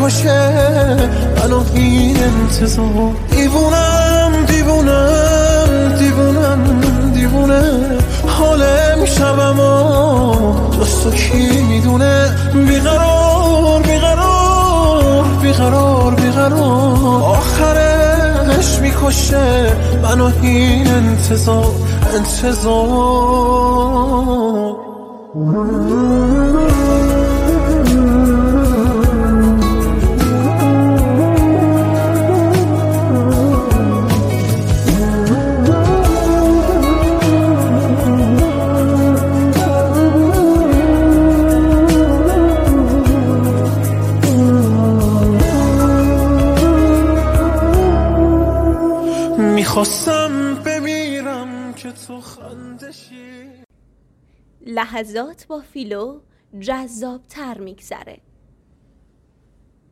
میکشه منو این انتظار. دیوونم دیوونم دیوونم دیوونه حال امشبم و جستو کی میدونه. بیقرار بیقرار بیقرار بیقرار آخرش میکشه منو این انتظار انتظار. میخواستم بمیرم که تو خندشی. لحظات با فیلو جذاب‌تر میگذره.